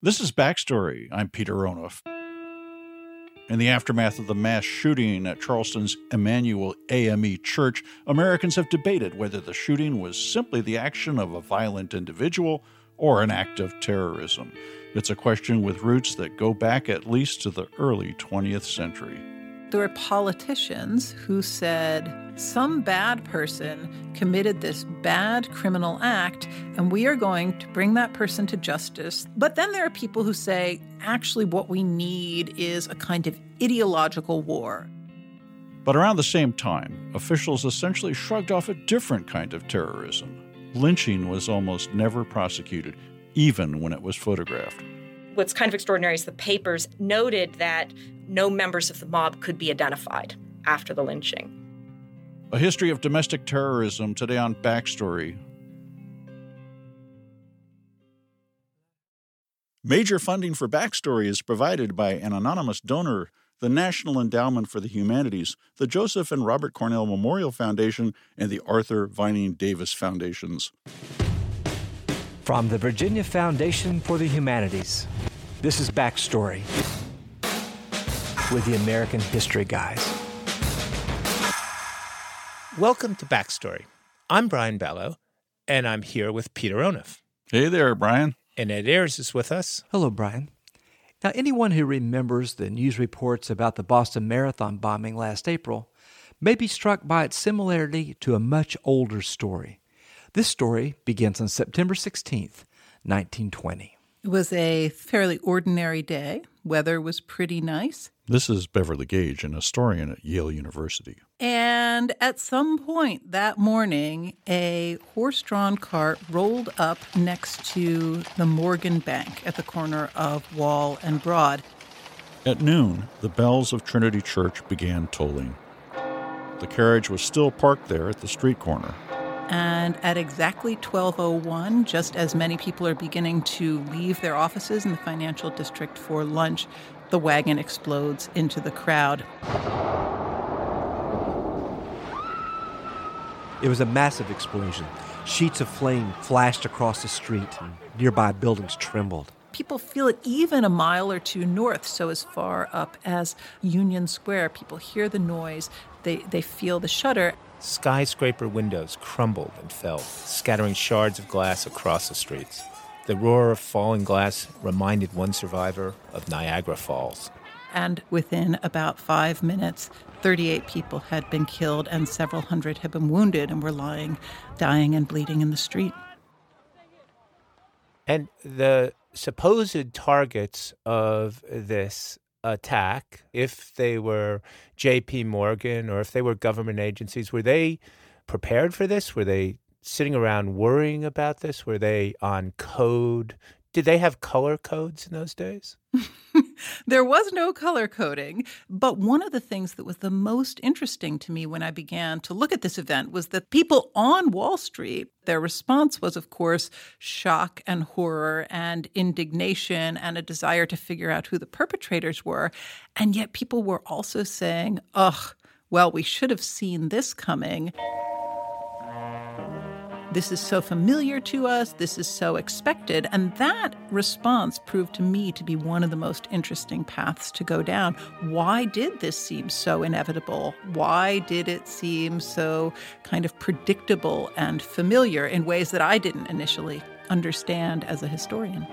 This is Backstory. I'm Peter Onuf. In the aftermath of the mass shooting at Charleston's Emmanuel AME Church, Americans have debated whether the shooting was simply the action of a violent individual or an act of terrorism. It's a question with roots that go back at least to the early 20th century. There were politicians who said some bad person committed this bad criminal act, and we are going to bring that person to justice. But then there are people who say, actually, what we need is a kind of ideological war. But around the same time, officials essentially shrugged off a different kind of terrorism. Lynching was almost never prosecuted, even when it was photographed. What's kind of extraordinary is the papers noted that no members of the mob could be identified after the lynching. A history of domestic terrorism today on Backstory. Major funding for Backstory is provided by an anonymous donor, the National Endowment for the Humanities, the Joseph and Robert Cornell Memorial Foundation, and the Arthur Vining Davis Foundations. From the Virginia Foundation for the Humanities, this is Backstory with the American History Guys. Welcome to Backstory. I'm Brian Ballo, and I'm here with Peter Onuf. Hey there, Brian. And Ed Ayers is with us. Hello, Brian. Now, anyone who remembers the news reports about the Boston Marathon bombing last April may be struck by its similarity to a much older story. This story begins on September 16th, 1920. It was a fairly ordinary day. Weather was pretty nice. This is Beverly Gage, an historian at Yale University. And at some point that morning, a horse-drawn cart rolled up next to the Morgan Bank at the corner of Wall and Broad. At noon, the bells of Trinity Church began tolling. The carriage was still parked there at the street corner. And at exactly 12:01, just as many people are beginning to leave their offices in the financial district for lunch, the wagon explodes into the crowd. It was a massive explosion. Sheets of flame flashed across the street, and nearby buildings trembled. People feel it even a mile or two north, so as far up as Union Square. People hear the noise, they feel the shudder. Skyscraper windows crumbled and fell, scattering shards of glass across the streets. The roar of falling glass reminded one survivor of Niagara Falls. And within about 5 minutes, 38 people had been killed and several hundred had been wounded and were lying, dying and bleeding in the street. And the supposed targets of this attack, if they were J.P. Morgan or if they were government agencies, were they prepared for this? Were they sitting around worrying about this? Were they on code? Did they have color codes in those days? There was no color coding, but one of the things that was the most interesting to me when I began to look at this event was that people on Wall Street, their response was, of course, shock and horror and indignation and a desire to figure out who the perpetrators were. And yet people were also saying, ugh, well, we should have seen this coming. This is so familiar to us. This is so expected. And that response proved to me to be one of the most interesting paths to go down. Why did this seem so inevitable? Why did it seem so kind of predictable and familiar in ways that I didn't initially understand as a historian?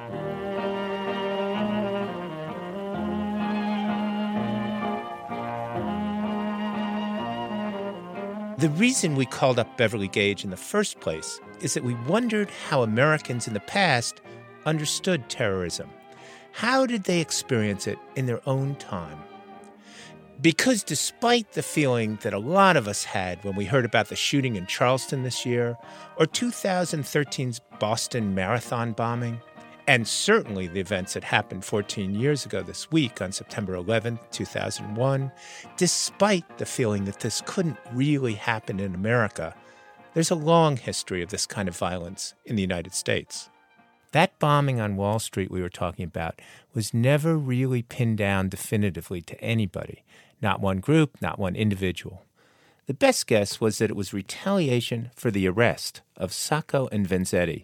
The reason we called up Beverly Gage in the first place is that we wondered how Americans in the past understood terrorism. How did they experience it in their own time? Because despite the feeling that a lot of us had when we heard about the shooting in Charleston this year, or 2013's Boston Marathon bombing, and certainly the events that happened 14 years ago this week on September 11th, 2001, despite the feeling that this couldn't really happen in America, there's a long history of this kind of violence in the United States. That bombing on Wall Street we were talking about was never really pinned down definitively to anybody, not one group, not one individual. The best guess was that it was retaliation for the arrest of Sacco and Vanzetti,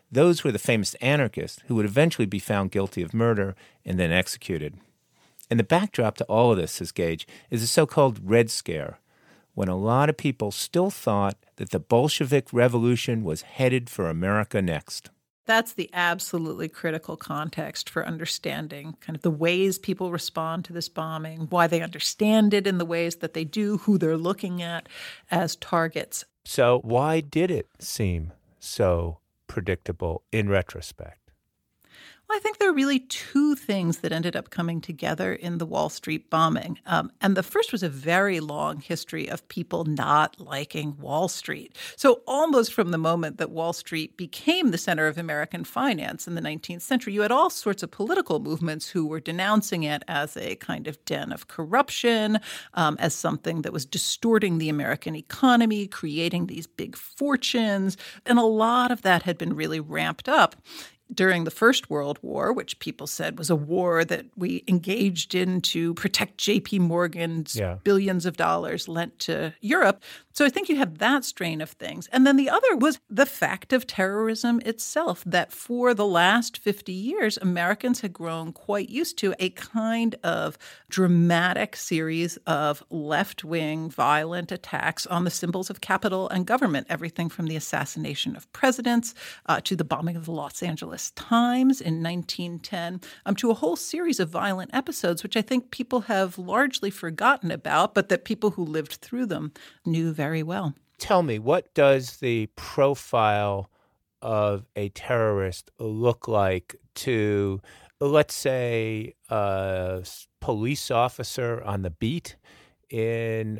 Those were the famous anarchists who would eventually be found guilty of murder and then executed. And the backdrop to all of this, says Gage, is the so-called Red Scare, when a lot of people still thought that the Bolshevik Revolution was headed for America next. That's the absolutely critical context for understanding kind of the ways people respond to this bombing, why they understand it in the ways that they do, who they're looking at as targets. So why did it seem so predictable in retrospect? Well, I think there are really two things that ended up coming together in the Wall Street bombing. And the first was a very long history of people not liking Wall Street. So almost from the moment that Wall Street became the center of American finance in the 19th century, you had all sorts of political movements who were denouncing it as a kind of den of corruption, as something that was distorting the American economy, creating these big fortunes. And a lot of that had been really ramped up during the First World War, which people said was a war that we engaged in to protect J.P. Morgan's billions of dollars lent to Europe. So I think you have that strain of things. And then the other was the fact of terrorism itself, that for the last 50 years, Americans had grown quite used to a kind of dramatic series of left-wing violent attacks on the symbols of capital and government, everything from the assassination of presidents to the bombing of the Los Angeles Times in 1910, to a whole series of violent episodes, which I think people have largely forgotten about, but that people who lived through them knew very well. Tell me, what does the profile of a terrorist look like to, let's say, a police officer on the beat in,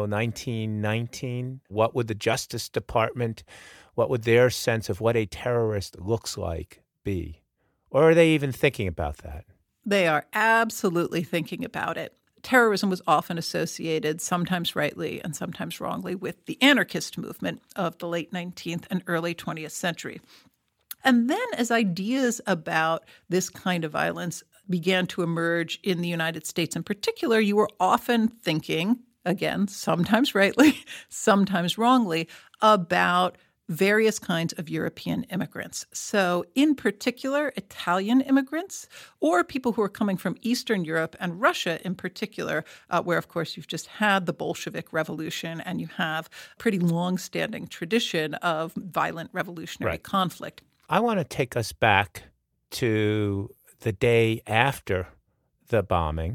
1919? What would the Justice Department, what would their sense of what a terrorist looks like be? Or are they even thinking about that? They are absolutely thinking about it. Terrorism was often associated, sometimes rightly and sometimes wrongly, with the anarchist movement of the late 19th and early 20th century. And then as ideas about this kind of violence began to emerge in the United States in particular, you were often thinking, again, sometimes rightly, sometimes wrongly, about various kinds of European immigrants. So in particular, Italian immigrants or people who are coming from Eastern Europe and Russia in particular, where, of course, you've just had the Bolshevik Revolution and you have a pretty long-standing tradition of violent revolutionary conflict. I want to take us back to the day after the bombing,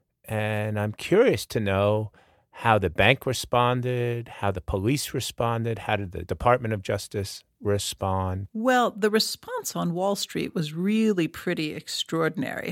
and I'm curious to know how the bank responded, how the police responded, how did the Department of Justice respond? Well, the response on Wall Street was really pretty extraordinary.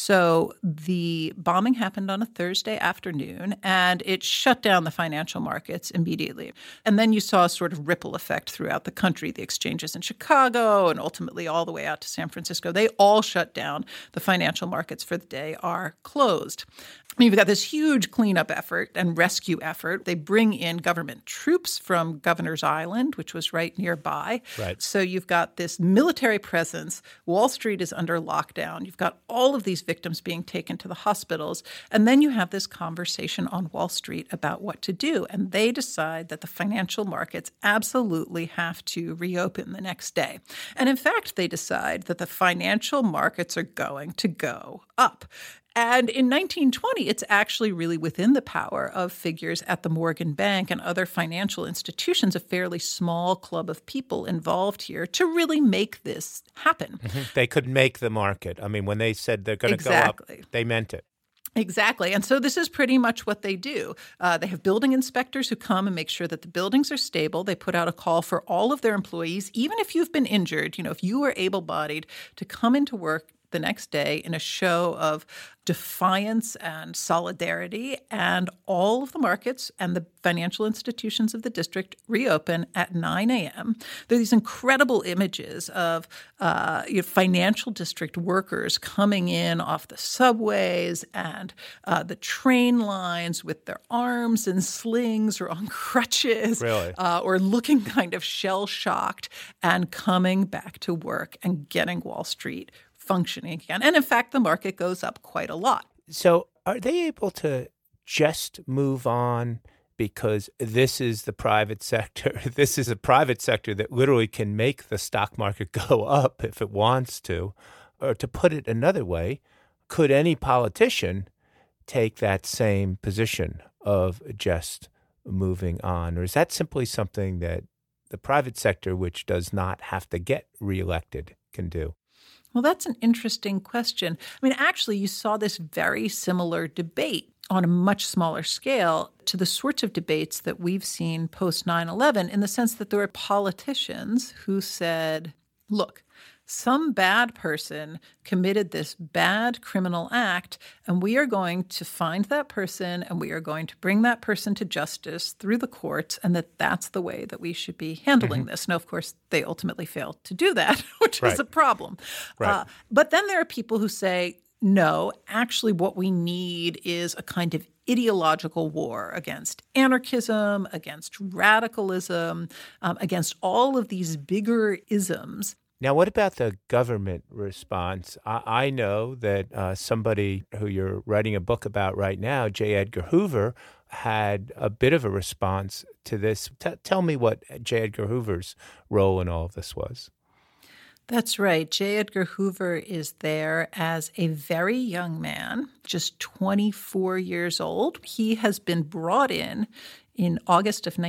So the bombing happened on a Thursday afternoon, and it shut down the financial markets immediately. And then you saw a sort of ripple effect throughout the country. The exchanges in Chicago and ultimately all the way out to San Francisco, they all shut down. The financial markets for the day are closed. You've got this huge cleanup effort and rescue effort. They bring in government troops from Governor's Island, which was right nearby. Right. So you've got this military presence. Wall Street is under lockdown. You've got all of these victims being taken to the hospitals. And then you have this conversation on Wall Street about what to do. And they decide that the financial markets absolutely have to reopen the next day. And in fact, they decide that the financial markets are going to go up. And in 1920, it's actually really within the power of figures at the Morgan Bank and other financial institutions, a fairly small club of people involved here, to really make this happen. Mm-hmm. They could make the market. I mean, when they said they're going to go up, they meant it. Exactly. And so this is pretty much what they do. They have building inspectors who come and make sure that the buildings are stable. They put out a call for all of their employees, even if you've been injured, if you are able-bodied, to come into work the next day in a show of defiance and solidarity, and all of the markets and the financial institutions of the district reopen at 9 a.m. There are these incredible images of financial district workers coming in off the subways and the train lines with their arms in slings or on crutches, really? Or looking kind of shell-shocked and coming back to work and getting Wall Street functioning again. And in fact, the market goes up quite a lot. So are they able to just move on because this is the private sector. This is a private sector that literally can make the stock market go up if it wants to. Or to put it another way, could any politician take that same position of just moving on? Or is that simply something that the private sector, which does not have to get reelected, can do? Well, that's an interesting question. I mean, actually, you saw this very similar debate on a much smaller scale to the sorts of debates that we've seen post 9/11, in the sense that there were politicians who said, look, some bad person committed this bad criminal act, and we are going to find that person and we are going to bring that person to justice through the courts, and that's the way that we should be handling this. Now, of course, they ultimately failed to do that, which is a problem. Right. But then there are people who say, no, actually what we need is a kind of ideological war against anarchism, against radicalism, against all of these bigger isms. Now, what about the government response? I know that somebody who you're writing a book about right now, J. Edgar Hoover, had a bit of a response to this. Tell me what J. Edgar Hoover's role in all of this was. That's right. J. Edgar Hoover is there as a very young man, just 24 years old. He has been brought in August of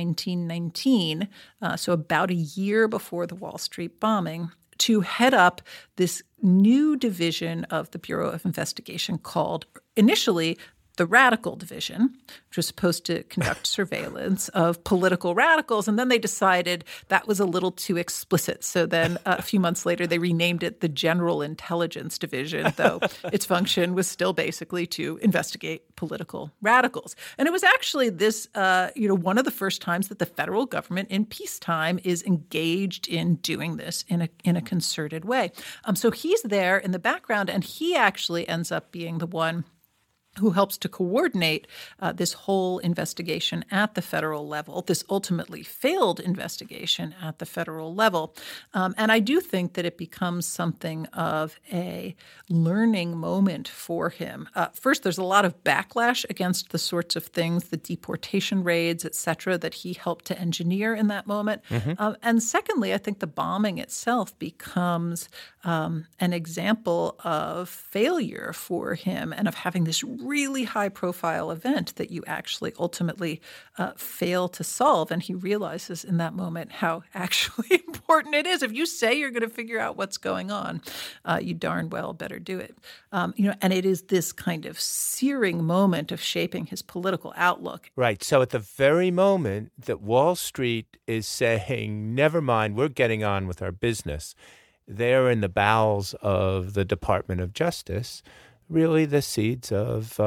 1919, so about a year before the Wall Street bombing, to head up this new division of the Bureau of Investigation called initially the Radical Division, which was supposed to conduct surveillance of political radicals. And then they decided that was a little too explicit. So then a few months later, they renamed it the General Intelligence Division, though its function was still basically to investigate political radicals. And it was actually this, one of the first times that the federal government in peacetime is engaged in doing this in a concerted way. So he's there in the background, and he actually ends up being the one who helps to coordinate this whole investigation at the federal level, this ultimately failed investigation at the federal level. And I do think that it becomes something of a learning moment for him. First, there's a lot of backlash against the sorts of things, the deportation raids, et cetera, that he helped to engineer in that moment. And secondly, I think the bombing itself becomes an example of failure for him and of having this really high-profile event that you actually ultimately fail to solve. And he realizes in that moment how actually important it is. If you say you're going to figure out what's going on, you darn well better do it. And it is this kind of searing moment of shaping his political outlook. Right. So at the very moment that Wall Street is saying, never mind, we're getting on with our business, they're in the bowels of the Department of Justice, really the seeds of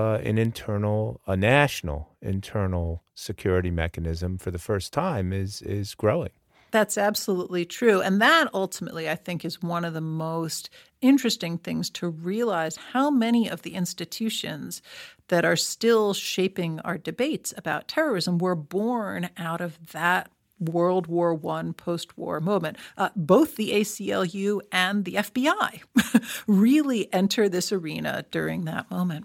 a national internal security mechanism for the first time is growing. That's absolutely true. And that ultimately, I think, is one of the most interesting things to realize, how many of the institutions that are still shaping our debates about terrorism were born out of that World War I post-war moment. Both the ACLU and the FBI really enter this arena during that moment.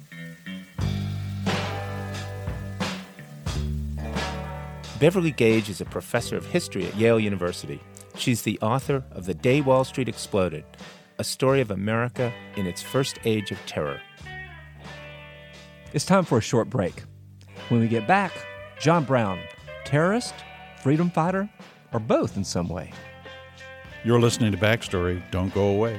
Beverly Gage is a professor of history at Yale University. She's the author of The Day Wall Street Exploded, a story of America in its first age of terror. It's time for a short break. When we get back, John Brown, terrorist, freedom fighter, or both in some way? You're listening to Backstory. Don't go away.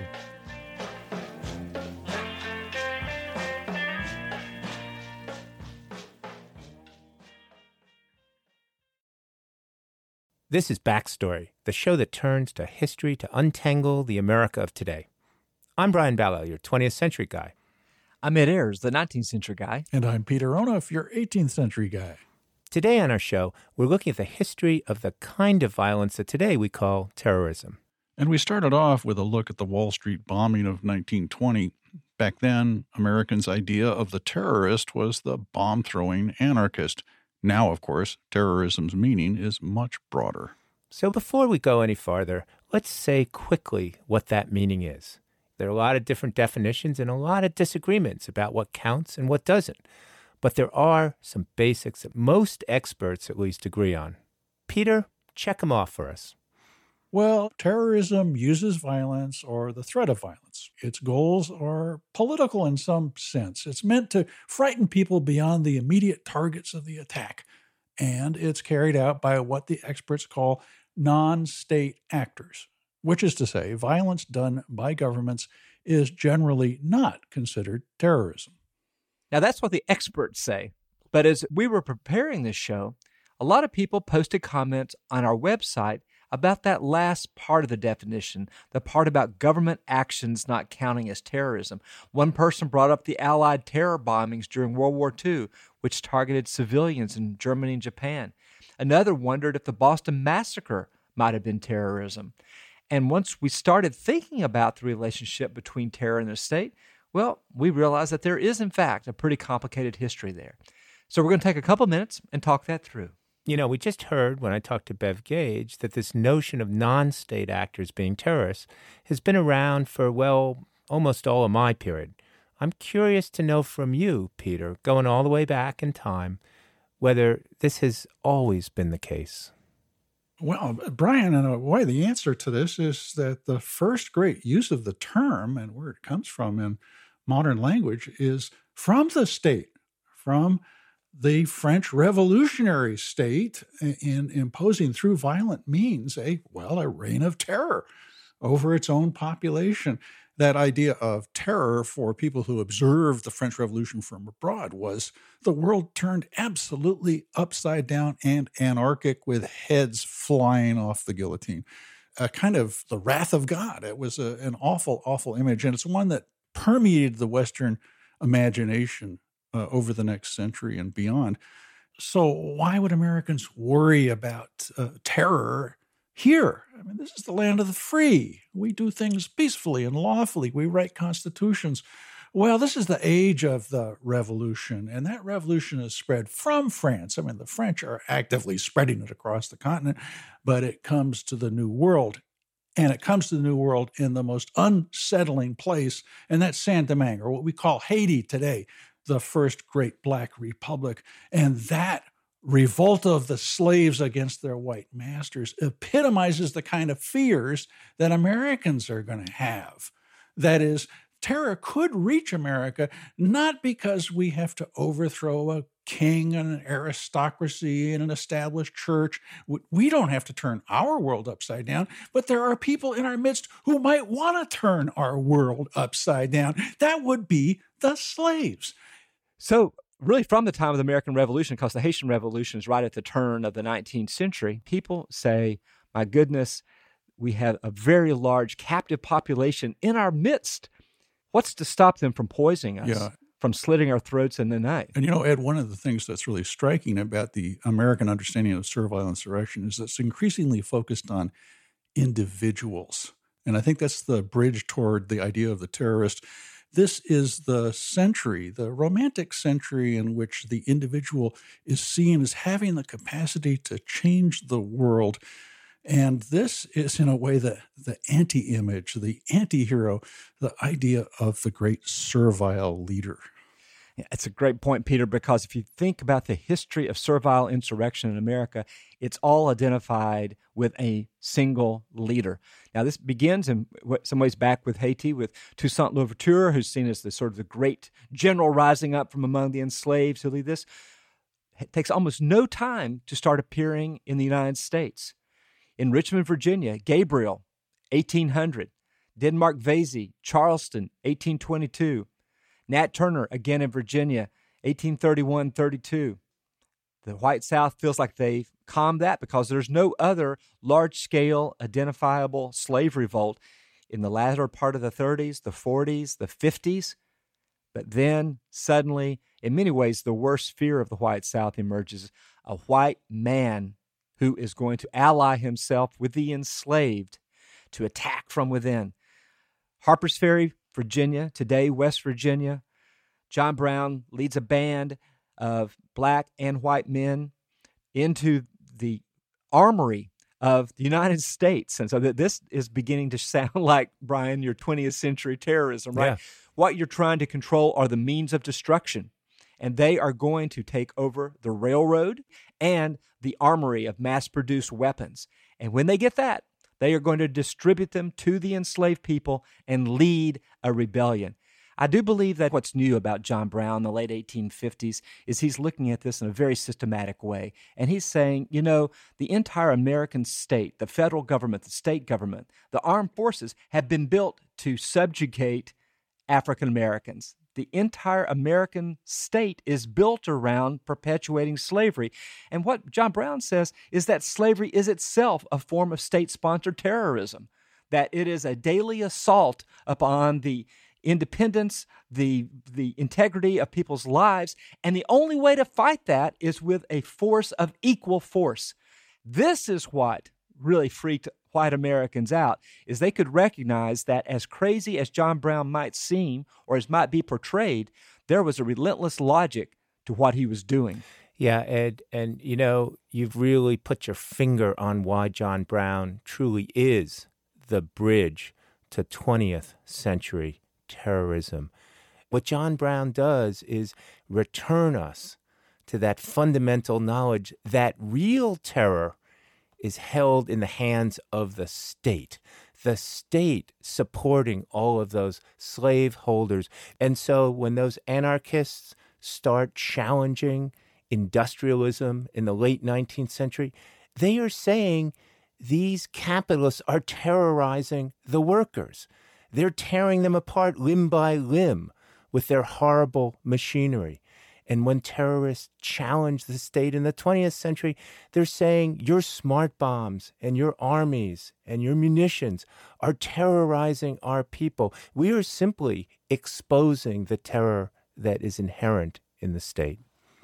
This is Backstory, the show that turns to history to untangle the America of today. I'm Brian Ballow, your 20th century guy. I'm Ed Ayers, the 19th century guy. And I'm Peter Onuf, your 18th century guy. Today on our show, we're looking at the history of the kind of violence that today we call terrorism. And we started off with a look at the Wall Street bombing of 1920. Back then, Americans' idea of the terrorist was the bomb-throwing anarchist. Now, of course, terrorism's meaning is much broader. So before we go any farther, let's say quickly what that meaning is. There are a lot of different definitions and a lot of disagreements about what counts and what doesn't. but there are some basics that most experts at least agree on. Peter, check them off for us. Well, terrorism uses violence or the threat of violence. Its goals are political in some sense. It's meant to frighten people beyond the immediate targets of the attack. And it's carried out by what the experts call non-state actors, which is to say, violence done by governments is generally not considered terrorism. Now, that's what the experts say. But as we were preparing this show, a lot of people posted comments on our website about that last part of the definition, the part about government actions not counting as terrorism. One person brought up the Allied terror bombings during World War II, which targeted civilians in Germany and Japan. Another wondered if the Boston Massacre might have been terrorism. And once we started thinking about the relationship between terror and the state, well, we realized that there is, in fact, a pretty complicated history there. So we're going to take a couple minutes and talk that through. You know, we just heard when I talked to Bev Gage that this notion of non-state actors being terrorists has been around for, well, almost all of my period. I'm curious to know from you, Peter, going all the way back in time, whether this has always been the case. Well, Brian, in a way, the answer to this is that the first great use of the term and where it comes from in modern language is from the state, from the French revolutionary state in imposing through violent means a reign of terror over its own population. That idea of terror for people who observed the French Revolution from abroad was the world turned absolutely upside down and anarchic with heads flying off the guillotine. Kind of the wrath of God. It was an awful, awful image, and it's one that permeated the Western imagination over the next century and beyond. So why would Americans worry about terror here? I mean, this is the land of the free. We do things peacefully and lawfully. We write constitutions. Well, this is the age of the revolution, and that revolution is spread from France. I mean, the French are actively spreading it across the continent, but it comes to the New World. And it comes to the New World in the most unsettling place, and that's Saint-Domingue, or what we call Haiti today, the first great Black republic. And that revolt of the slaves against their white masters epitomizes the kind of fears that Americans are going to have. That is, terror could reach America not because we have to overthrow a king and an aristocracy and an established church. We don't have to turn our world upside down, but there are people in our midst who might want to turn our world upside down. That would be the slaves. So really from the time of the American Revolution, because the Haitian Revolution is right at the turn of the 19th century, people say, my goodness, we have a very large captive population in our midst. What's to stop them from poisoning us, from slitting our throats in the night? And, Ed, one of the things that's really striking about the American understanding of servile insurrection is that it's increasingly focused on individuals. And I think that's the bridge toward the idea of the terrorist. This is the century, the Romantic century, in which the individual is seen as having the capacity to change the world. And this is, in a way, the anti-image, the anti-hero, the idea of the great servile leader. It's a great point, Peter, because if you think about the history of servile insurrection in America, it's all identified with a single leader. Now, this begins in some ways back with Haiti, with Toussaint Louverture, who's seen as the sort of the great general rising up from among the enslaved to lead this. It takes almost no time to start appearing in the United States. In Richmond, Virginia, Gabriel, 1800. Denmark Vesey, Charleston, 1822. Nat Turner, again in Virginia, 1831-32. The White South feels like they've calmed that because there's no other large-scale identifiable slave revolt in the latter part of the 30s, the 40s, the 50s. But then suddenly, in many ways, the worst fear of the White South emerges, a white man who is going to ally himself with the enslaved to attack from within. Harper's Ferry, Virginia, today West Virginia. John Brown leads a band of black and white men into the armory of the United States. And so that this is beginning to sound like, Brian, your 20th century terrorism, right? Yeah. What you're trying to control are the means of destruction. and they are going to take over the railroad and the armory of mass-produced weapons. And when they get that, they are going to distribute them to the enslaved people and lead a rebellion. I do believe that what's new about John Brown in the late 1850s is he's looking at this in a very systematic way. And he's saying, the entire American state, the federal government, the state government, the armed forces have been built to subjugate African Americans. The entire American state is built around perpetuating slavery. And what John Brown says is that slavery is itself a form of state-sponsored terrorism, that it is a daily assault upon the independence, the integrity of people's lives, and the only way to fight that is with a force of equal force. This is what really freaked white Americans out, is they could recognize that as crazy as John Brown might seem, or as might be portrayed, there was a relentless logic to what he was doing. Yeah, Ed, and you've really put your finger on why John Brown truly is the bridge to 20th century terrorism. What John Brown does is return us to that fundamental knowledge that real terror is held in the hands of the state supporting all of those slaveholders. And so when those anarchists start challenging industrialism in the late 19th century, they are saying these capitalists are terrorizing the workers. They're tearing them apart limb by limb with their horrible machinery. And when terrorists challenge the state in the 20th century, they're saying your smart bombs and your armies and your munitions are terrorizing our people. We are simply exposing the terror that is inherent in the state.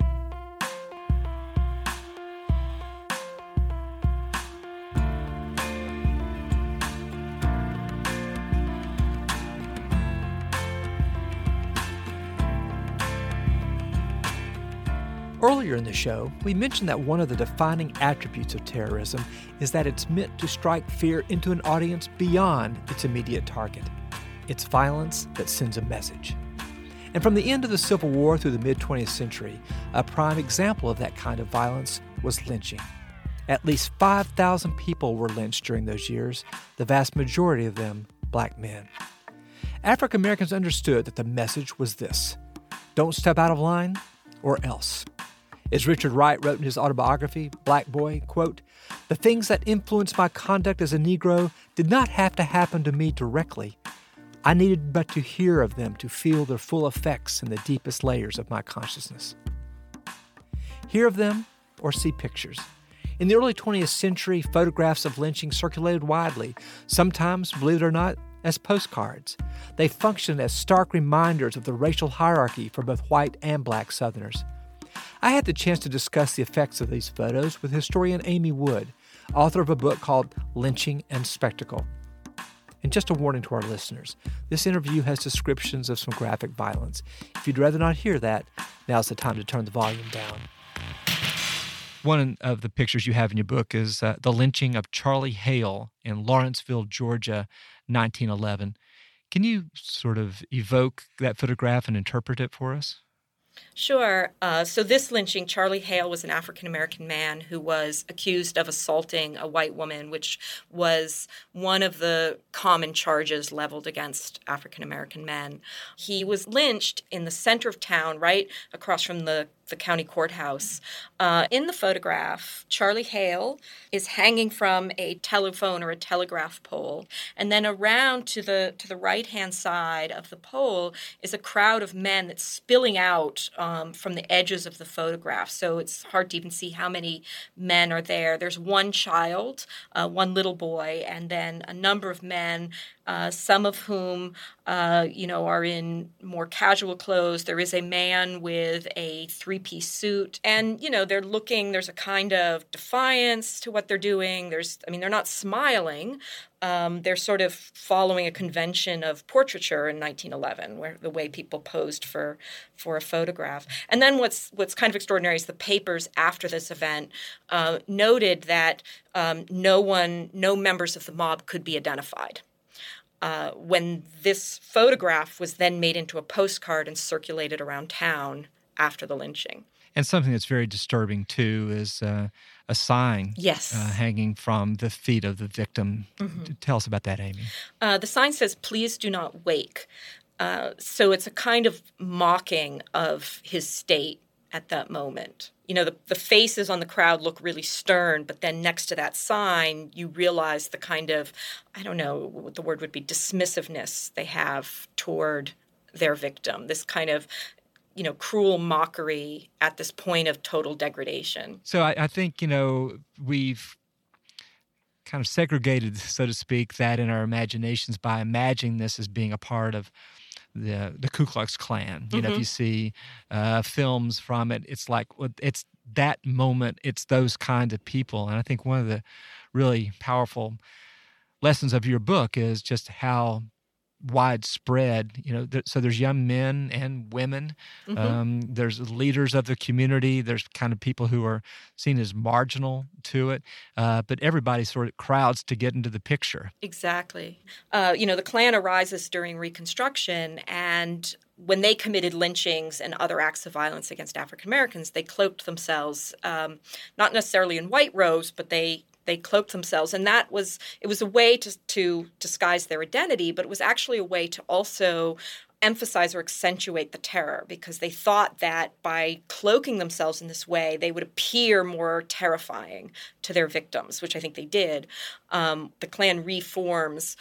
Earlier in the show, we mentioned that one of the defining attributes of terrorism is that it's meant to strike fear into an audience beyond its immediate target. It's violence that sends a message. And from the end of the Civil War through the mid-20th century, a prime example of that kind of violence was lynching. At least 5,000 people were lynched during those years, the vast majority of them black men. African Americans understood that the message was this: don't step out of line or else. As Richard Wright wrote in his autobiography, Black Boy, quote, "The things that influenced my conduct as a Negro did not have to happen to me directly. I needed but to hear of them to feel their full effects in the deepest layers of my consciousness." Hear of them or see pictures. In the early 20th century, photographs of lynching circulated widely, sometimes, believe it or not, as postcards. They functioned as stark reminders of the racial hierarchy for both white and black Southerners. I had the chance to discuss the effects of these photos with historian Amy Wood, author of a book called Lynching and Spectacle. And just a warning to our listeners, this interview has descriptions of some graphic violence. If you'd rather not hear that, now's the time to turn the volume down. One of the pictures you have in your book is the lynching of Charlie Hale in Lawrenceville, Georgia, 1911. Can you sort of evoke that photograph and interpret it for us? Sure. So this lynching, Charlie Hale was an African-American man who was accused of assaulting a white woman, which was one of the common charges leveled against African-American men. He was lynched in the center of town, right across from the county courthouse. In the photograph, Charlie Hale is hanging from a telephone or a telegraph pole, and then around to the right-hand side of the pole is a crowd of men that's spilling out from the edges of the photograph. So it's hard to even see how many men are there. There's one child, one little boy, and then a number of men, some of whom are in more casual clothes. There is a man with a three-piece suit, and they're looking. There's a kind of defiance to what they're doing. They're not smiling. They're sort of following a convention of portraiture in 1911, where the way people posed for a photograph. And then what's kind of extraordinary is the papers after this event noted that no members of the mob could be identified. When this photograph was then made into a postcard and circulated around town, after the lynching. And something that's very disturbing, too, is a sign Yes. hanging from the feet of the victim. Tell us about that, Amy. The sign says, "Please do not wake." So it's a kind of mocking of his state at that moment. You know, the faces on the crowd look really stern, but then next to that sign, you realize the kind of, I don't know what the word would be, dismissiveness they have toward their victim, this kind of, you know, cruel mockery at this point of total degradation. So I think, you know, we've kind of segregated, so to speak, that in our imaginations by imagining this as being a part of the Ku Klux Klan. You know, if you see films from it, it's like it's that moment. It's those kinds of people. And I think one of the really powerful lessons of your book is just how widespread, you know, so there's young men and women, there's leaders of the community, there's kind of people who are seen as marginal to it, but everybody sort of crowds to get into the picture. Exactly. You know, the Klan arises during Reconstruction, and when they committed lynchings and other acts of violence against African Americans, they cloaked themselves, not necessarily in white robes, but they cloaked themselves. And it was a way to disguise their identity, but it was actually a way to also emphasize or accentuate the terror, because they thought that by cloaking themselves in this way, they would appear more terrifying to their victims, which I think they did. The Klan reforms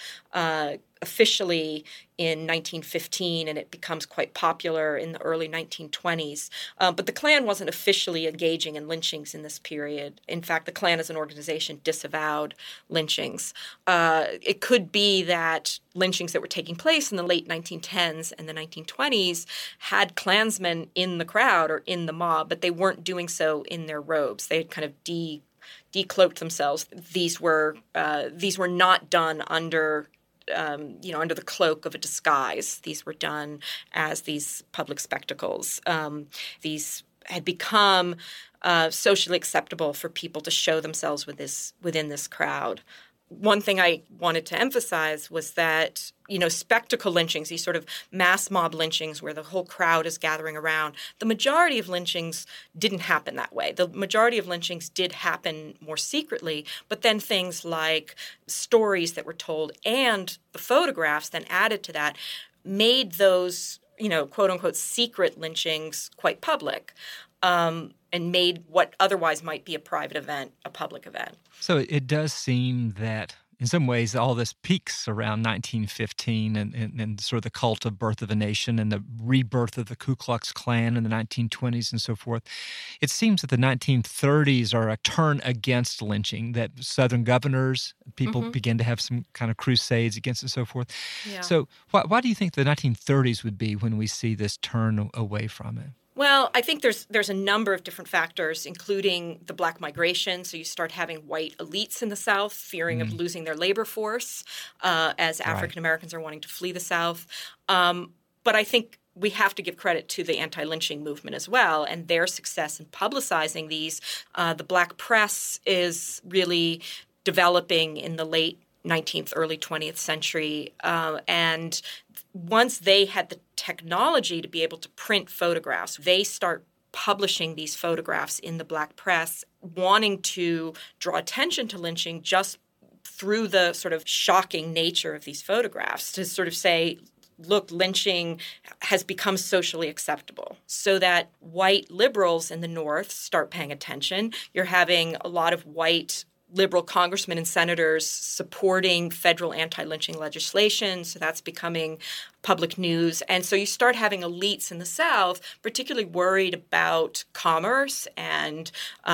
officially in 1915, and it becomes quite popular in the early 1920s. But the Klan wasn't officially engaging in lynchings in this period. In fact, the Klan as an organization disavowed lynchings. It could be that lynchings that were taking place in the late 1910s and the 1920s had Klansmen in the crowd or in the mob, but they weren't doing so in their robes. They had kind of decloaked themselves. These were not done under under the cloak of a disguise. These were done as these public spectacles. These had become socially acceptable for people to show themselves within this crowd. One thing I wanted to emphasize was that, you know, spectacle lynchings, these sort of mass mob lynchings where the whole crowd is gathering around, the majority of lynchings didn't happen that way. The majority of lynchings did happen more secretly, but then things like stories that were told and the photographs then added to that made those, you know, quote unquote secret lynchings quite public. And made what otherwise might be a private event a public event. So it does seem that in some ways all this peaks around 1915 and sort of the cult of birth of a nation and the rebirth of the Ku Klux Klan in the 1920s and so forth. It seems that the 1930s are a turn against lynching, that Southern governors, people begin to have some kind of crusades against it and so forth. Yeah. So why do you think the 1930s would be when we see this turn away from it? Well, I think there's a number of different factors, including the Black migration. So you start having white elites in the South fearing of losing their labor force as African Americans are wanting to flee the South. But I think we have to give credit to the anti-lynching movement as well and their success in publicizing these. The Black press is really developing in the late 19th, early 20th century. And once they had the technology to be able to print photographs, they start publishing these photographs in the Black press, wanting to draw attention to lynching just through the sort of shocking nature of these photographs, to sort of say, look, lynching has become socially acceptable, so that white liberals in the North start paying attention. You're having a lot of white liberal congressmen and senators supporting federal anti-lynching legislation, so that's becoming public news. And so you start having elites in the South, particularly worried about commerce and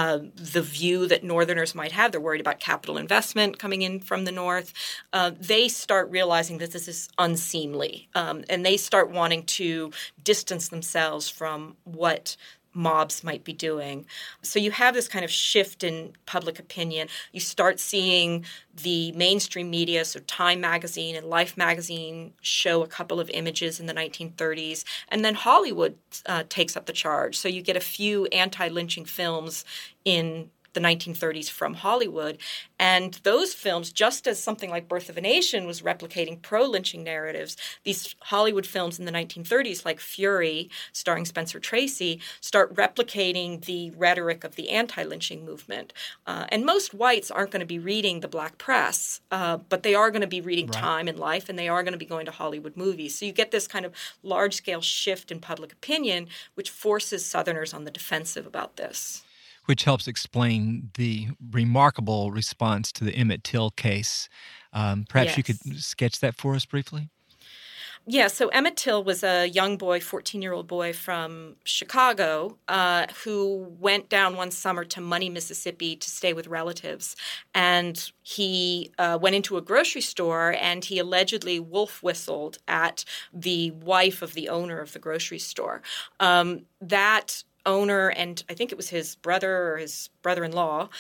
the view that Northerners might have. They're worried about capital investment coming in from the North. They start realizing that this is unseemly, and they start wanting to distance themselves from what mobs might be doing. So you have this kind of shift in public opinion. You start seeing the mainstream media, so Time magazine and Life magazine, show a couple of images in the 1930s, and then Hollywood takes up the charge. So you get a few anti-lynching films in the 1930s from Hollywood. And those films, just as something like Birth of a Nation was replicating pro-lynching narratives, these Hollywood films in the 1930s, like Fury, starring Spencer Tracy, start replicating the rhetoric of the anti-lynching movement. And most whites aren't going to be reading the black press, but they are going to be reading Time and Life, and they are going to be going to Hollywood movies. So you get this kind of large-scale shift in public opinion, which forces Southerners on the defensive about this. Which helps explain the remarkable response to the Emmett Till case. Perhaps you could sketch that for us briefly? Yeah, so Emmett Till was a young boy, 14-year-old boy from Chicago, who went down one summer to Money, Mississippi to stay with relatives. And he went into a grocery store and he allegedly wolf whistled at the wife of the owner of the grocery store. That owner, and I think it was his brother or his brother-in-law,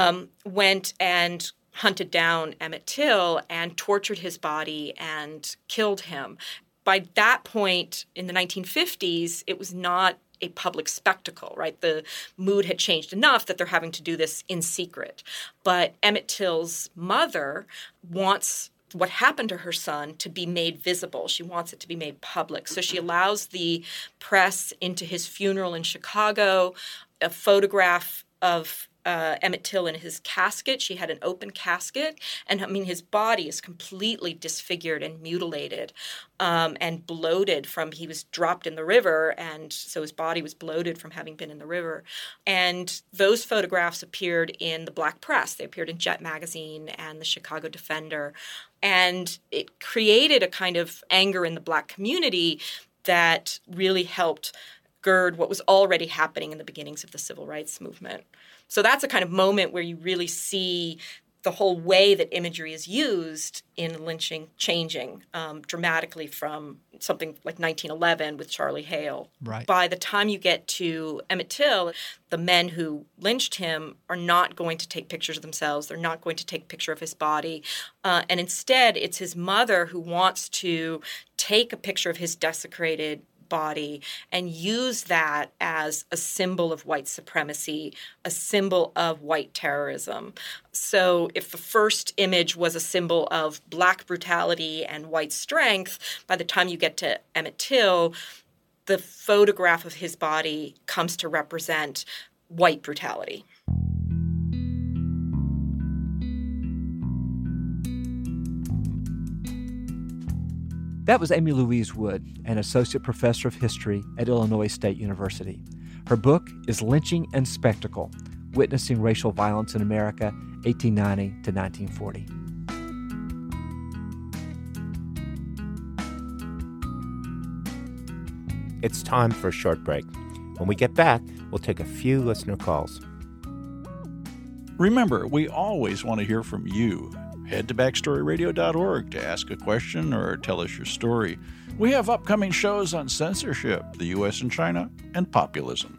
went and hunted down Emmett Till and tortured his body and killed him. By that point in the 1950s, it was not a public spectacle, right? The mood had changed enough that they're having to do this in secret. But Emmett Till's mother wants what happened to her son to be made visible. She wants it to be made public. So she allows the press into his funeral in Chicago, a photograph of Emmett Till in his casket. She had an open casket. And I mean, his body is completely disfigured and mutilated and bloated from, he was dropped in the river. And so his body was bloated from having been in the river. And those photographs appeared in the black press. They appeared in Jet Magazine and the Chicago Defender. And it created a kind of anger in the black community that really helped gird what was already happening in the beginnings of the civil rights movement. So that's a kind of moment where you really see the whole way that imagery is used in lynching changing dramatically from something like 1911 with Charlie Hale. Right. By the time you get to Emmett Till, the men who lynched him are not going to take pictures of themselves. They're not going to take a picture of his body. And instead, it's his mother who wants to take a picture of his desecrated body and use that as a symbol of white supremacy, a symbol of white terrorism. So if the first image was a symbol of black brutality and white strength, by the time you get to Emmett Till, the photograph of his body comes to represent white brutality. That was Amy Louise Wood, an associate professor of history at Illinois State University. Her book is Lynching and Spectacle: Witnessing Racial Violence in America, 1890 to 1940. It's time for a short break. When we get back, we'll take a few listener calls. Remember, we always want to hear from you. Head to backstoryradio.org to ask a question or tell us your story. We have upcoming shows on censorship, the U.S. and China, and populism.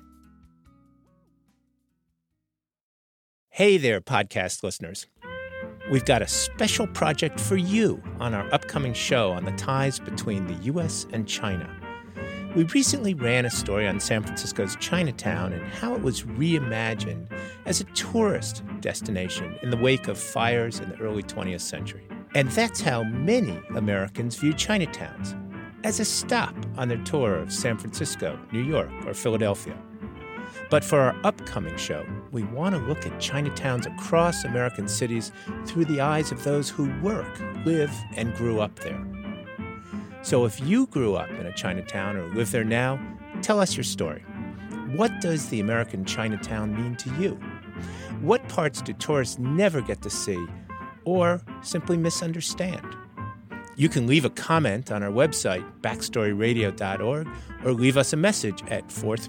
Hey there, podcast listeners. We've got a special project for you on our upcoming show on the ties between the U.S. and China. We recently ran a story on San Francisco's Chinatown and how it was reimagined as a tourist destination in the wake of fires in the early 20th century. And that's how many Americans view Chinatowns, as a stop on their tour of San Francisco, New York, or Philadelphia. But for our upcoming show, we want to look at Chinatowns across American cities through the eyes of those who work, live, and grew up there. So if you grew up in a Chinatown or live there now, tell us your story. What does the American Chinatown mean to you? What parts do tourists never get to see or simply misunderstand? You can leave a comment on our website, backstoryradio.org, or leave us a message at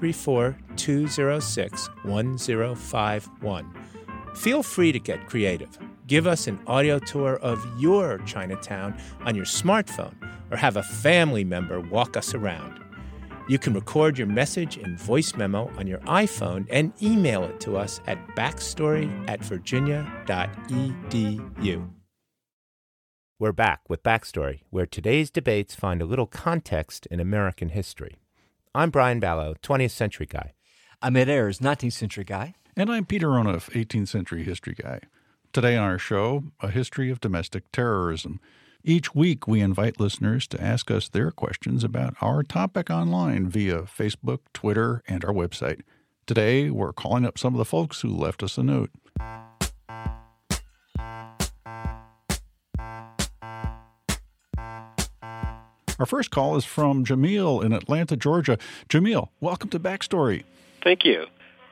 434-206-1051. Feel free to get creative. Give us an audio tour of your Chinatown on your smartphone, or have a family member walk us around. You can record your message in voice memo on your iPhone and email it to us at backstory@virginia.edu. We're back with Backstory, where today's debates find a little context in American history. I'm Brian Ballow, 20th Century Guy. I'm Ed Ayers, 19th Century Guy. And I'm Peter Onuf, 18th century history guy. Today on our show, a history of domestic terrorism. Each week, we invite listeners to ask us their questions about our topic online via Facebook, Twitter, and our website. Today, we're calling up some of the folks who left us a note. Our first call is from Jamil in Atlanta, Georgia. Jamil, welcome to Backstory. Thank you.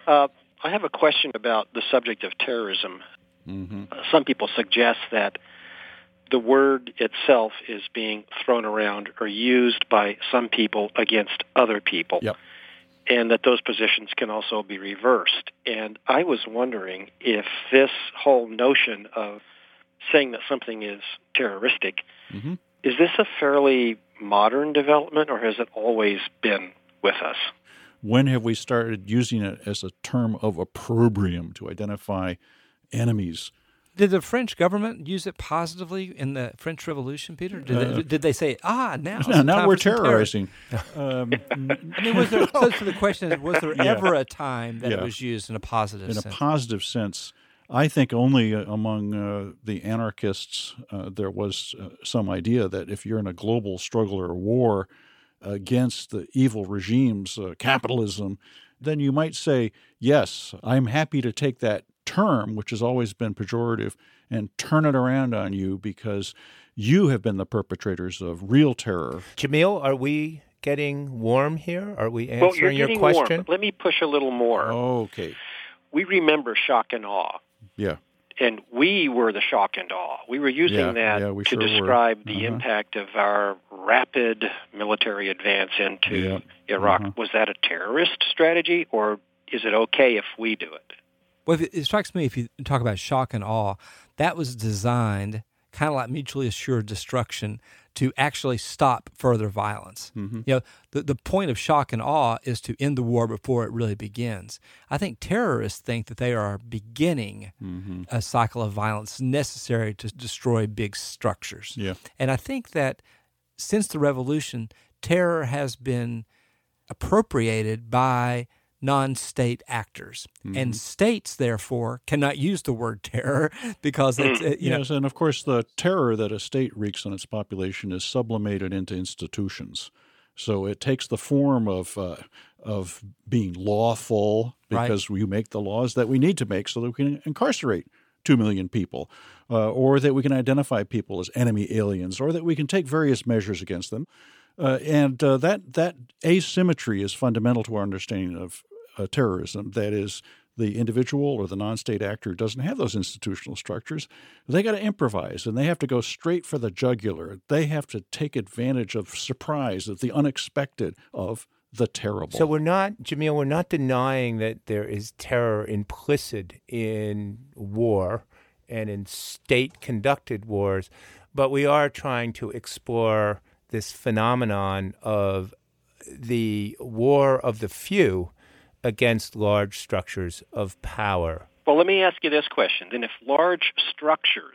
I have a question about the subject of terrorism. Mm-hmm. Some people suggest that the word itself is being thrown around or used by some people against other people, Yep. and that those positions can also be reversed. And I was wondering if this whole notion of saying that something is terroristic, Mm-hmm. is this a fairly modern development, or has it always been with us? When have we started using it as a term of opprobrium to identify enemies? Did the French government use it positively in the French Revolution, Peter? Did they say, now Now we're terrorizing. I mean, was there, so the question is, was there ever a time that it Yeah. was used in a positive In sense? a positive sense, I think only among the anarchists there was some idea that if you're in a global struggle or war against the evil regimes, capitalism, then you might say, yes, I'm happy to take that term, which has always been pejorative, and turn it around on you because you have been the perpetrators of real terror. Jamil, are we getting warm here? Are we Well, you're answering your getting question? warm, but let me push a little more. Okay. We remember shock and awe. Yeah. And we were the shock and awe. We were using that we to sure were. describe the Uh-huh. impact of our rapid military advance into Iraq. Was that a terrorist strategy, or is it okay if we do it? Well, it strikes me, if you talk about shock and awe, that was designed kind of like mutually assured destruction to actually stop further violence. Mm-hmm. You know, the point of shock and awe is to end the war before it really begins. I think terrorists think that they are beginning Mm-hmm. a cycle of violence necessary to destroy big structures. Yeah. And I think that since the revolution, terror has been appropriated by non-state actors. Mm-hmm. And states, therefore, cannot use the word terror because it's, Yes, and of course the terror that a state wreaks on its population is sublimated into institutions. So it takes the form of being lawful because we make the laws that we need to make so that we can incarcerate 2 million people, or that we can identify people as enemy aliens, or that we can take various measures against them. And that asymmetry is fundamental to our understanding of terrorism. That is, the individual or the non-state actor doesn't have those institutional structures. They got to improvise, and they have to go straight for the jugular. They have to take advantage of surprise, of the unexpected, of the terrible. So we're not denying that there is terror implicit in war and in state-conducted wars, but we are trying to explore this phenomenon of the war of the few against large structures of power. Well, let me ask you this question. Then if large structures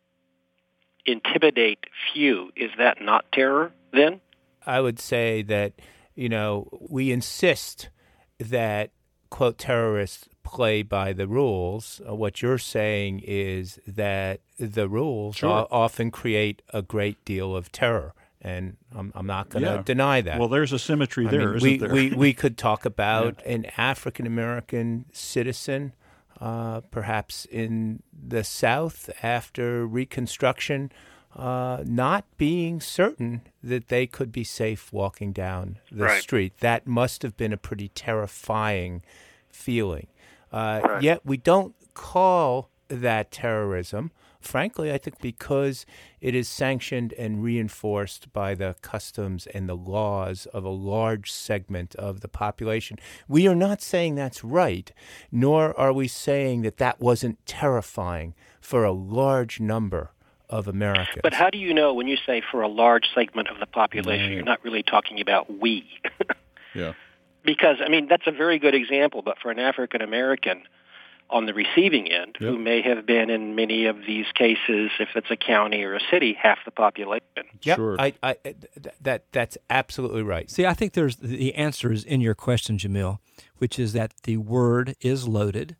intimidate few, is that not terror then? I would say that, we insist that, quote, terrorists play by the rules. What you're saying is that the rules often create a great deal of terror. And I'm not going to deny that. Well, there's a symmetry there, isn't there? We could talk about an African-American citizen, perhaps in the South after Reconstruction, not being certain that they could be safe walking down the street. That must have been a pretty terrifying feeling. Yet we don't call that terrorism. Frankly, I think because it is sanctioned and reinforced by the customs and the laws of a large segment of the population. We are not saying that's right, nor are we saying that that wasn't terrifying for a large number of Americans. But how do you know when you say for a large segment of the population, you're not really talking about we? Yeah. Because, that's a very good example, but for an African American on the receiving end, who may have been in many of these cases, if it's a county or a city, half the population. Yep, Sure. That's absolutely right. See, I think the answer is in your question, Jamil, which is that the word is loaded.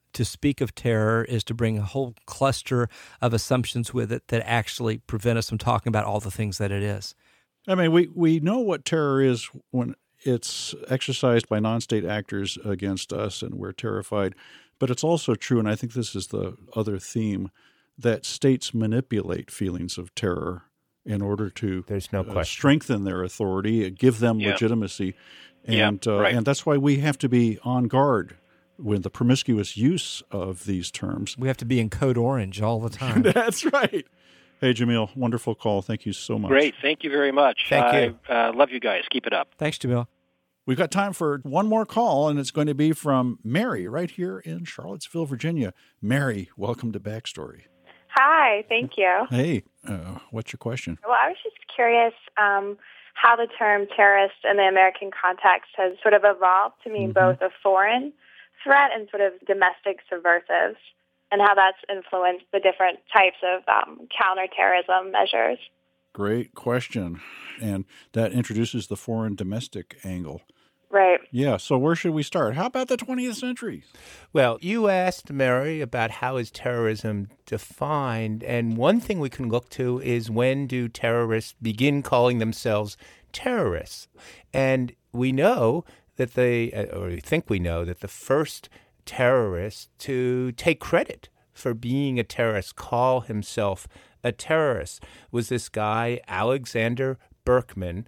to speak of terror is to bring a whole cluster of assumptions with it that actually prevent us from talking about all the things that it is. I mean, we know what terror is when it's exercised by non-state actors against us and we're terrified. But it's also true, and I think this is the other theme, that states manipulate feelings of terror in order to There's no question. Strengthen their authority, give them legitimacy. And, right. And that's why we have to be on guard with the promiscuous use of these terms. We have to be in code orange all the time. That's right. Hey, Jamil, wonderful call. Thank you so much. Great. Thank you very much. Thank you. Love you guys. Keep it up. Thanks, Jamil. We've got time for one more call, and it's going to be from Mary right here in Charlottesville, Virginia. Mary, welcome to Backstory. Hi, thank you. Hey, what's your question? Well, I was just curious how the term terrorist in the American context has sort of evolved to mean both a foreign threat and sort of domestic subversives, and how that's influenced the different types of counterterrorism measures. Great question. And that introduces the foreign domestic angle. Right. Yeah, so where should we start? How about the 20th century? Well, you asked, Mary, about how is terrorism defined, and one thing we can look to is when do terrorists begin calling themselves terrorists? And we know that or we think we know that the first terrorist to take credit for being a terrorist, call himself a terrorist, was this guy, Alexander Berkman,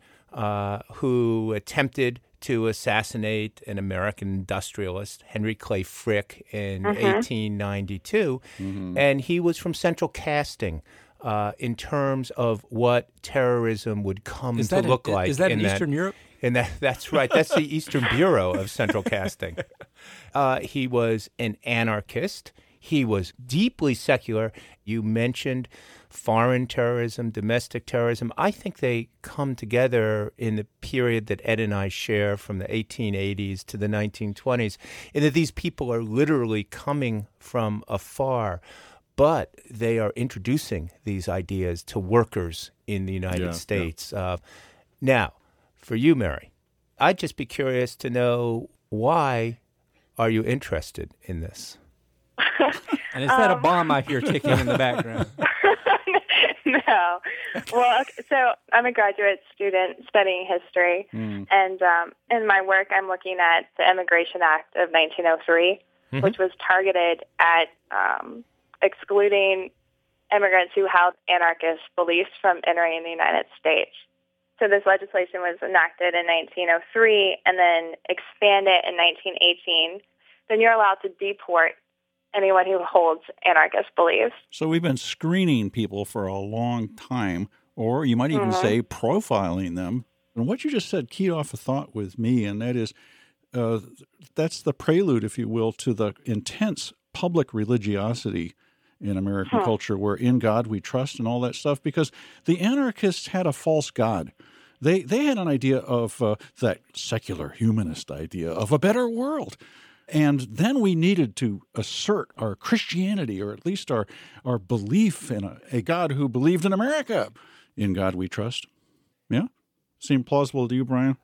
who attempted to assassinate an American industrialist, Henry Clay Frick, in 1892. And he was from Central Casting in terms of what terrorism would come to look like. Is that in Eastern Europe? And that's right. That's the Eastern Bureau of Central Casting. He was an anarchist. He was deeply secular. You mentioned foreign terrorism, domestic terrorism. I think they come together in the period that Ed and I share from the 1880s to the 1920s, in that these people are literally coming from afar, but they are introducing these ideas to workers in the United States. Now, for you, Mary, I'd just be curious to know, why are you interested in this? And is that a bomb I hear ticking in the background? No. Well, okay, so I'm a graduate student studying history, and in my work I'm looking at the Immigration Act of 1903, which was targeted at excluding immigrants who held anarchist beliefs from entering the United States. So this legislation was enacted in 1903 and then expanded in 1918. Then you're allowed to deport anyone who holds anarchist beliefs. So we've been screening people for a long time, or you might even say profiling them. And what you just said keyed off a thought with me, and that is that's the prelude, if you will, to the intense public religiosity in American culture, where in God we trust and all that stuff, because the anarchists had a false God. They had an idea of that secular humanist idea of a better world. And then we needed to assert our Christianity, or at least our belief in a God who believed in America. In God we trust. Yeah? Seem plausible to you, Brian?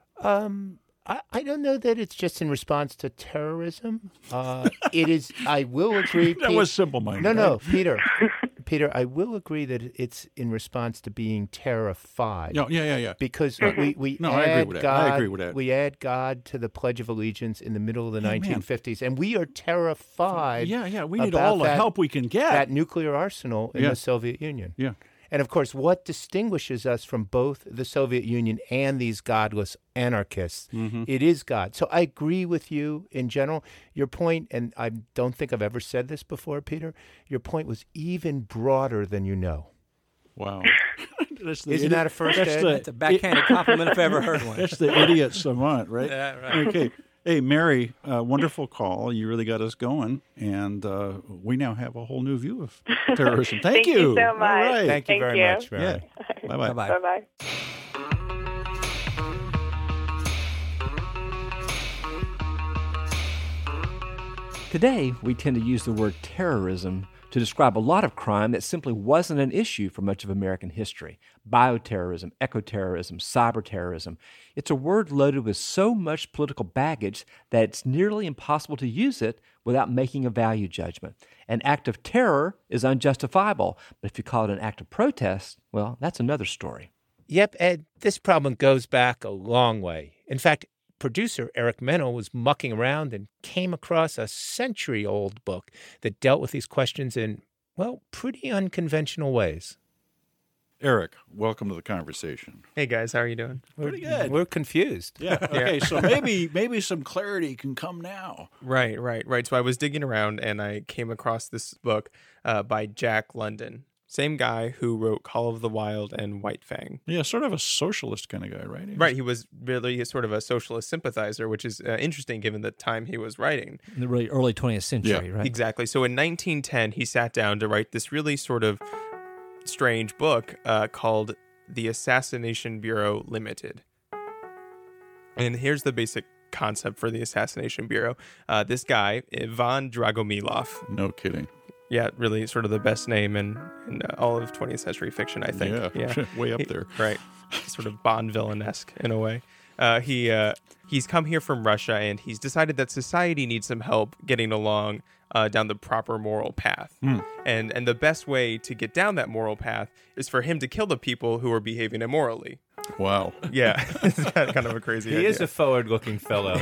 I don't know that it's just in response to terrorism. It is, I will agree. That was simple-minded. No, Peter, I will agree that it's in response to being terrified. Yeah. Because we I agree add with that. God, I agree with that. we add God to the Pledge of Allegiance in the middle of the 1950s, and we are terrified. Yeah. We need all the help we can get. That nuclear arsenal in the Soviet Union. Yeah. And, of course, what distinguishes us from both the Soviet Union and these godless anarchists, it is God. So I agree with you in general. Your point, and I don't think I've ever said this before, Peter, your point was even broader than you know. Wow. Isn't that a first, Ed? That's a backhanded compliment if I ever heard one. That's the idiot savant, right? Yeah, right. Okay. Hey, Mary, wonderful call. You really got us going, and we now have a whole new view of terrorism. Thank you. Thank you so much. All right. Thank you very much, Mary. Yeah. Bye-bye. Bye-bye. Bye-bye. Today, we tend to use the word terrorism to to describe a lot of crime that simply wasn't an issue for much of American history. Bioterrorism, ecoterrorism, cyberterrorism. It's a word loaded with so much political baggage that it's nearly impossible to use it without making a value judgment. An act of terror is unjustifiable, but if you call it an act of protest, well, that's another story. Yep, Ed, this problem goes back a long way. In fact, producer Eric Mennel was mucking around and came across a century-old book that dealt with these questions in, well, pretty unconventional ways. Eric, welcome to the conversation. Hey, guys. How are you doing? Pretty good. We're confused. Yeah. Okay, so maybe some clarity can come now. Right. So I was digging around and I came across this book by Jack London. Same guy who wrote Call of the Wild and White Fang. Yeah, sort of a socialist kind of guy, right? Right. He was really sort of a socialist sympathizer, which is interesting given the time he was writing. In the really early 20th century, right? Exactly. So in 1910, he sat down to write this really sort of strange book called The Assassination Bureau Limited. And here's the basic concept for the Assassination Bureau. This guy, Ivan Dragomilov. No kidding. Yeah, really sort of the best name in all of 20th century fiction, I think. Yeah. Way up there. Right. Sort of Bond villain-esque in a way. He's come here from Russia, and he's decided that society needs some help getting along down the proper moral path. And the best way to get down that moral path is for him to kill the people who are behaving immorally. Wow. Yeah, it's kind of a crazy idea. He is a forward-looking fellow.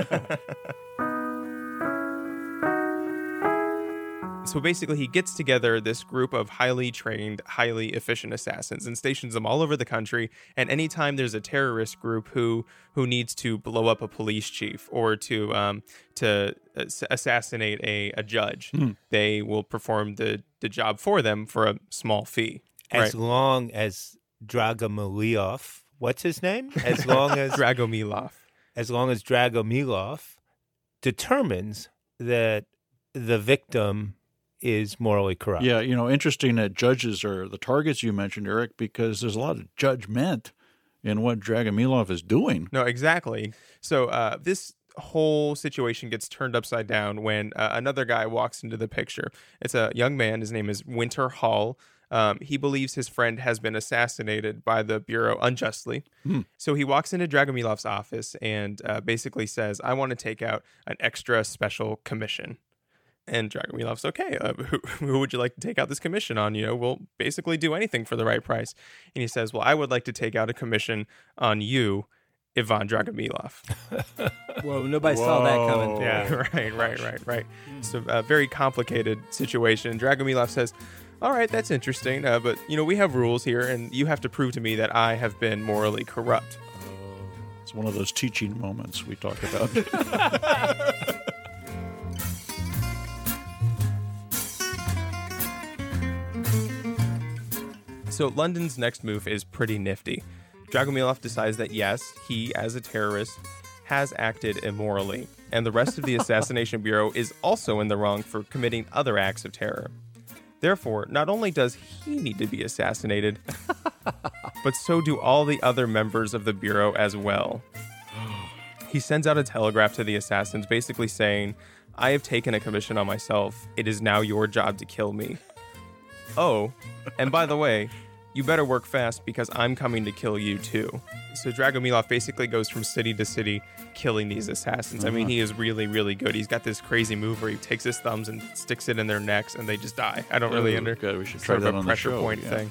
So basically, he gets together this group of highly trained, highly efficient assassins and stations them all over the country. And anytime there's a terrorist group who needs to blow up a police chief or to assassinate a judge, they will perform the job for them for a small fee. As long as Dragomilov, what's his name? As long as Dragomilov. As long as Dragomilov determines that the victim is morally corrupt. Yeah, interesting that judges are the targets you mentioned, Eric, because there's a lot of judgment in what Dragomilov is doing. No, exactly. So this whole situation gets turned upside down when another guy walks into the picture. It's a young man. His name is Winter Hall. He believes his friend has been assassinated by the Bureau unjustly. So he walks into Dragomilov's office and basically says, I want to take out an extra special commission. And Dragomilov's okay. Who would you like to take out this commission on? We'll basically do anything for the right price. And he says, well, I would like to take out a commission on you, Ivan Dragomilov. Whoa, nobody saw that coming. Yeah, right. It's a very complicated situation. Dragomilov says, all right, that's interesting, but, we have rules here, and you have to prove to me that I have been morally corrupt. It's one of those teaching moments we talk about. So London's next move is pretty nifty. Dragomilov decides that yes, he, as a terrorist, has acted immorally, and the rest of the Assassination Bureau is also in the wrong for committing other acts of terror. Therefore, not only does he need to be assassinated, but so do all the other members of the Bureau as well. He sends out a telegraph to the assassins basically saying, I have taken a commission on myself. It is now your job to kill me. Oh, and by the way, you better work fast because I'm coming to kill you too. So Dragomilov basically goes from city to city killing these assassins. I mean, he is really, really good. He's got this crazy move where he takes his thumbs and sticks it in their necks and they just die. I don't really understand. We should try that on the show. Pressure point thing.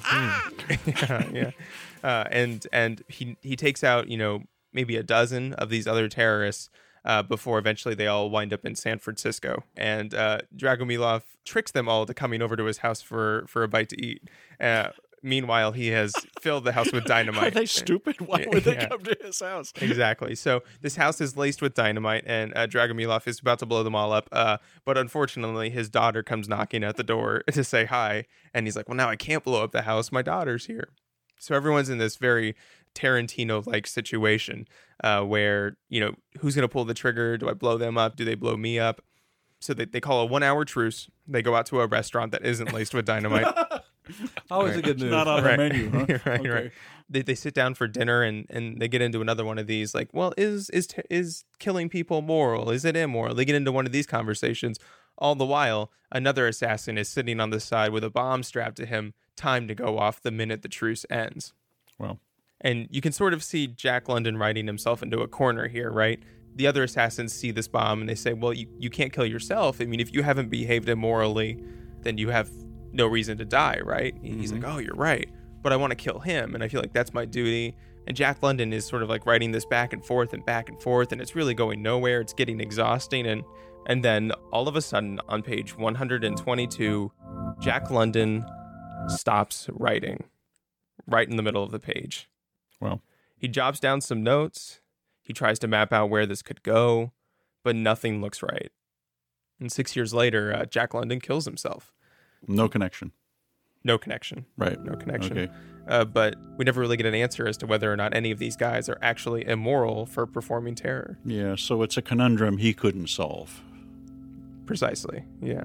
And he takes out, maybe a dozen of these other terrorists before eventually they all wind up in San Francisco. And Dragomilov tricks them all to coming over to his house for a bite to eat. Meanwhile, he has filled the house with dynamite. Are they stupid? Why would they come to his house? Exactly. So this house is laced with dynamite, and Dragomilov is about to blow them all up. But unfortunately, his daughter comes knocking at the door to say hi. And he's like, well, now I can't blow up the house. My daughter's here. So everyone's in this very Tarantino-like situation where, who's going to pull the trigger? Do I blow them up? Do they blow me up? So they call a 1-hour truce. They go out to a restaurant that isn't laced with dynamite. Always a good move. It's not on the menu, huh? Right. They sit down for dinner and they get into another one of these, like, well, is killing people moral? Is it immoral? They get into one of these conversations. All the while, another assassin is sitting on the side with a bomb strapped to him, timed to go off the minute the truce ends. Well, and you can sort of see Jack London writing himself into a corner here, right? The other assassins see this bomb and they say, well, you can't kill yourself. I mean, if you haven't behaved immorally, then you have no reason to die, right? Mm-hmm. He's like, oh, you're right. But I want to kill him, and I feel like that's my duty. And Jack London is sort of like writing this back and forth, and it's really going nowhere. It's getting exhausting. And then all of a sudden, on page 122, Jack London stops writing right in the middle of the page. Well, he jots down some notes. He tries to map out where this could go, but nothing looks right. And 6 years later, Jack London kills himself. No connection. No connection. Right. No connection. Okay. But we never really get an answer as to whether or not any of these guys are actually immoral for performing terror. Yeah, so it's a conundrum he couldn't solve. Precisely, yeah.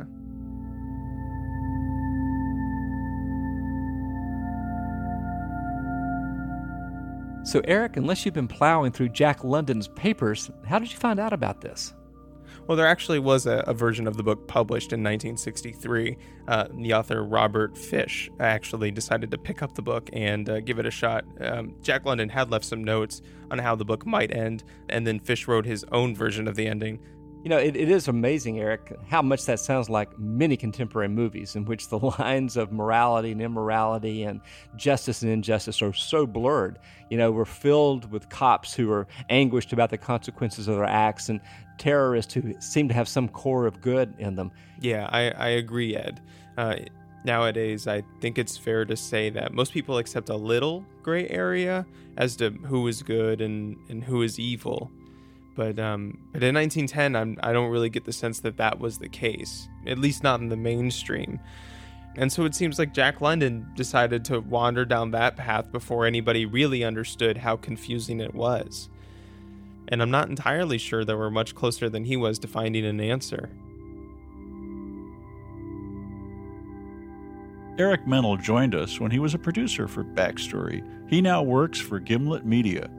So, Eric, unless you've been plowing through Jack London's papers, how did you find out about this? Well, there actually was a version of the book published in 1963. The author Robert Fish actually decided to pick up the book and give it a shot. Jack London had left some notes on how the book might end, and then Fish wrote his own version of the ending. You know, it is amazing, Eric, how much that sounds like many contemporary movies in which the lines of morality and immorality and justice and injustice are so blurred. You know, we're filled with cops who are anguished about the consequences of their acts and terrorists who seem to have some core of good in them. Yeah, I agree, Ed. Nowadays, I think it's fair to say that most people accept a little gray area as to who is good and who is evil. But in 1910, I don't really get the sense that that was the case, at least not in the mainstream. And so it seems like Jack London decided to wander down that path before anybody really understood how confusing it was. And I'm not entirely sure that we're much closer than he was to finding an answer. Eric Mennel joined us when he was a producer for Backstory. He now works for Gimlet Media.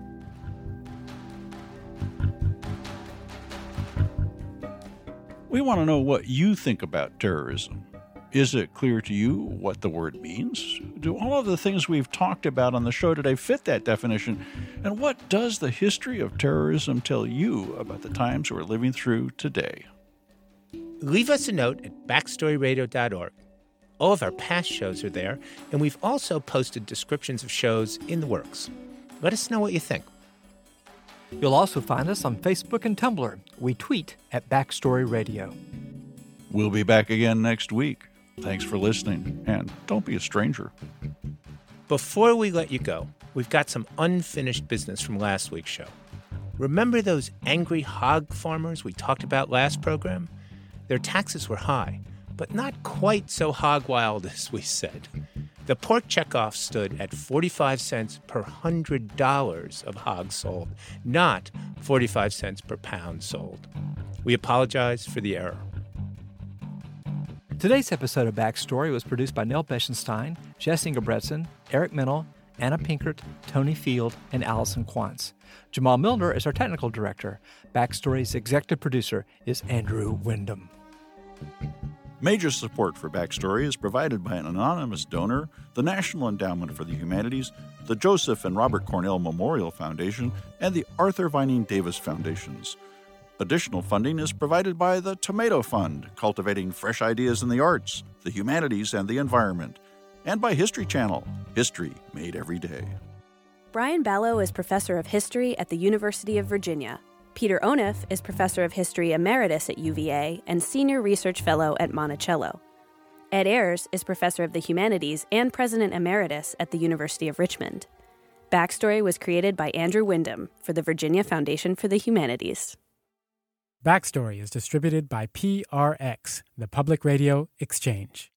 We want to know what you think about terrorism. Is it clear to you what the word means? Do all of the things we've talked about on the show today fit that definition? And what does the history of terrorism tell you about the times we're living through today? Leave us a note at backstoryradio.org. All of our past shows are there, and we've also posted descriptions of shows in the works. Let us know what you think. You'll also find us on Facebook and Tumblr. We tweet at Backstory Radio. We'll be back again next week. Thanks for listening, and don't be a stranger. Before we let you go, we've got some unfinished business from last week's show. Remember those angry hog farmers we talked about last program? Their taxes were high, but not quite so hog wild as we said. The pork checkoff stood at 45 cents per $100 of hogs sold, not 45 cents per pound sold. We apologize for the error. Today's episode of Backstory was produced by Neil Beschenstein, Jess Ingebretson, Eric Mennel, Anna Pinkert, Tony Field, and Allison Quantz. Jamal Milner is our technical director. Backstory's executive producer is Andrew Wyndham. Major support for Backstory is provided by an anonymous donor, the National Endowment for the Humanities, the Joseph and Robert Cornell Memorial Foundation, and the Arthur Vining Davis Foundations. Additional funding is provided by the Tomato Fund, cultivating fresh ideas in the arts, the humanities, and the environment, and by History Channel, history made every day. Brian Ballow is professor of history at the University of Virginia. Peter Onuf is professor of history emeritus at UVA and senior research fellow at Monticello. Ed Ayers is professor of the humanities and president emeritus at the University of Richmond. Backstory was created by Andrew Wyndham for the Virginia Foundation for the Humanities. Backstory is distributed by PRX, the Public Radio Exchange.